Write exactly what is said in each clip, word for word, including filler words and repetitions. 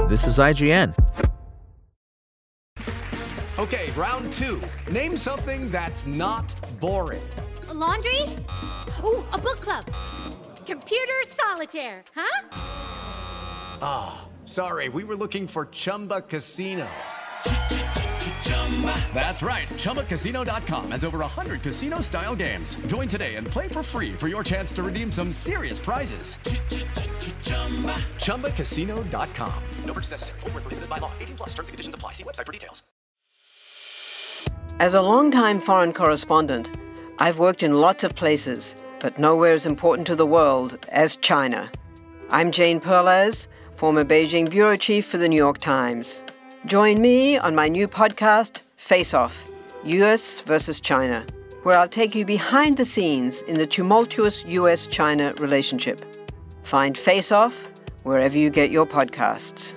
This is I G N. Okay, round two. Name something that's not boring. A laundry? Ooh, a book club. Computer solitaire, huh? Ah, oh, sorry, we were looking for Chumba Casino. That's right, Chumba Casino dot com has over one hundred casino-style games. Join today and play for free for your chance to redeem some serious prizes. Chumba Casino dot com. No purchase necessary. Void where prohibited by law. eighteen plus. Terms and conditions apply. See website for details. As a longtime foreign correspondent, I've worked in lots of places, but nowhere as important to the world as China. I'm Jane Perlez, former Beijing bureau chief for the New York Times. Join me on my new podcast, Face Off, U S versus China, where I'll take you behind the scenes in the tumultuous U S China relationship. Find Face Off wherever you get your podcasts.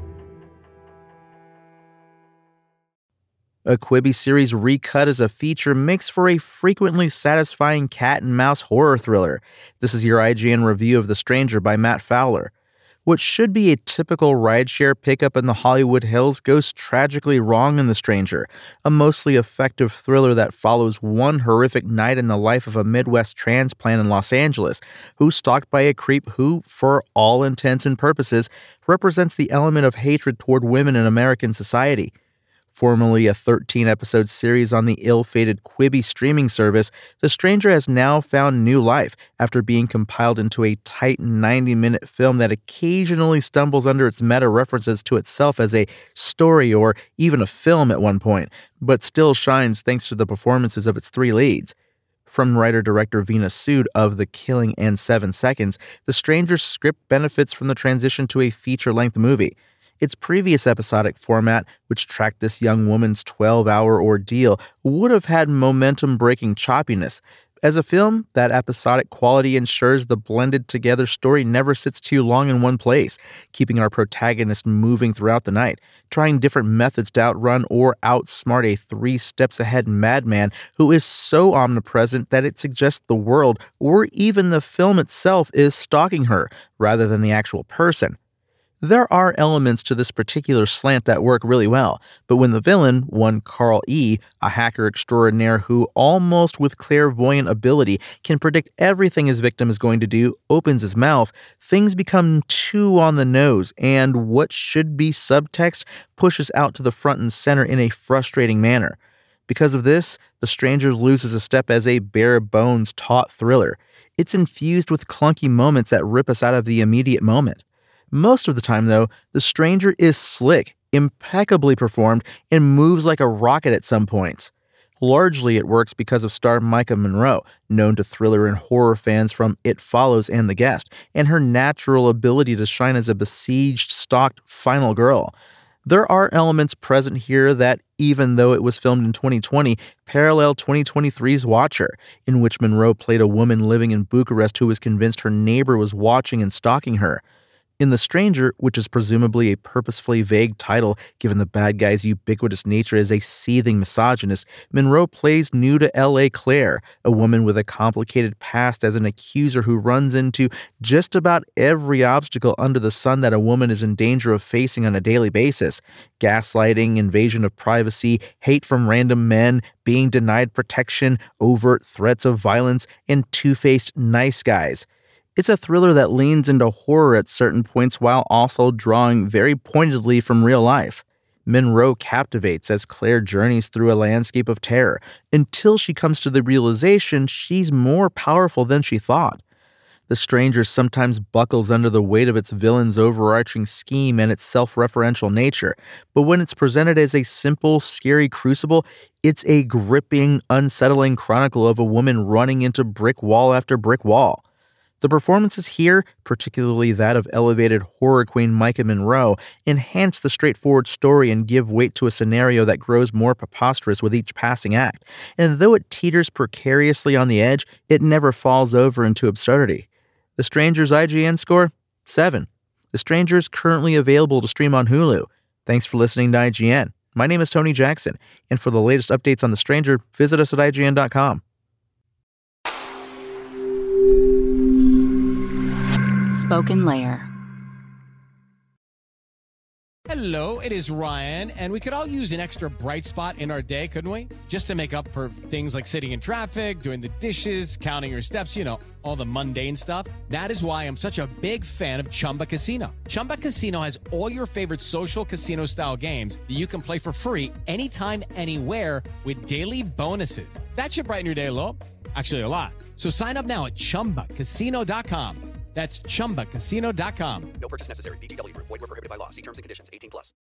A Quibi series recut as a feature makes for a frequently satisfying cat and mouse horror thriller. This is your I G N review of The Stranger by Matt Fowler. What should be a typical rideshare pickup in the Hollywood Hills goes tragically wrong in The Stranger, a mostly effective thriller that follows one horrific night in the life of a Midwest transplant in Los Angeles, who's stalked by a creep who, for all intents and purposes, represents the element of hatred toward women in American society. Formerly a thirteen-episode series on the ill-fated Quibi streaming service, The Stranger has now found new life after being compiled into a tight ninety-minute film that occasionally stumbles under its meta-references to itself as a story or even a film at one point, but still shines thanks to the performances of its three leads. From writer-director Veena Sood of The Killing and Seven Seconds, The Stranger's script benefits from the transition to a feature-length movie. Its previous episodic format, which tracked this young woman's twelve-hour ordeal, would have had momentum-breaking choppiness. As a film, that episodic quality ensures the blended-together story never sits too long in one place, keeping our protagonist moving throughout the night, trying different methods to outrun or outsmart a three-steps-ahead madman who is so omnipresent that it suggests the world, or even the film itself, is stalking her, rather than the actual person. There are elements to this particular slant that work really well, but when the villain, one Carl E., a hacker extraordinaire who, almost with clairvoyant ability, can predict everything his victim is going to do, opens his mouth, things become too on the nose, and what should be subtext pushes out to the front and center in a frustrating manner. Because of this, The Stranger loses a step as a bare-bones taut thriller. It's infused with clunky moments that rip us out of the immediate moment. Most of the time, though, The Stranger is slick, impeccably performed, and moves like a rocket at some points. Largely, it works because of star Maika Monroe, known to thriller and horror fans from It Follows and The Guest, and her natural ability to shine as a besieged, stalked final girl. There are elements present here that, even though it was filmed in twenty twenty, parallel twenty twenty-three's Watcher, in which Monroe played a woman living in Bucharest who was convinced her neighbor was watching and stalking her. In The Stranger, which is presumably a purposefully vague title given the bad guy's ubiquitous nature as a seething misogynist, Monroe plays new to L A Claire, a woman with a complicated past as an accuser who runs into just about every obstacle under the sun that a woman is in danger of facing on a daily basis. Gaslighting, invasion of privacy, hate from random men, being denied protection, overt threats of violence, and two-faced nice guys. It's a thriller that leans into horror at certain points while also drawing very pointedly from real life. Monroe captivates as Claire journeys through a landscape of terror until she comes to the realization she's more powerful than she thought. The Stranger sometimes buckles under the weight of its villain's overarching scheme and its self-referential nature, but when it's presented as a simple, scary crucible, it's a gripping, unsettling chronicle of a woman running into brick wall after brick wall. The performances here, particularly that of elevated horror queen Maika Monroe, enhance the straightforward story and give weight to a scenario that grows more preposterous with each passing act. And though it teeters precariously on the edge, it never falls over into absurdity. The Stranger's I G N score? seven. The Stranger is currently available to stream on Hulu. Thanks for listening to I G N. My name is Tony Jackson, and for the latest updates on The Stranger, visit us at I G N dot com. Spoken Layer. Hello, it is Ryan, and we could all use an extra bright spot in our day, couldn't we? Just to make up for things like sitting in traffic, doing the dishes, counting your steps, you know, all the mundane stuff. That is why I'm such a big fan of Chumba Casino. Chumba Casino has all your favorite social casino-style games that you can play for free anytime, anywhere with daily bonuses. That should brighten your day a little. Actually, a lot. So sign up now at chumba casino dot com. That's chumba casino dot com. No purchase necessary. V G W Group. Void where prohibited by law. See terms and conditions. eighteen plus.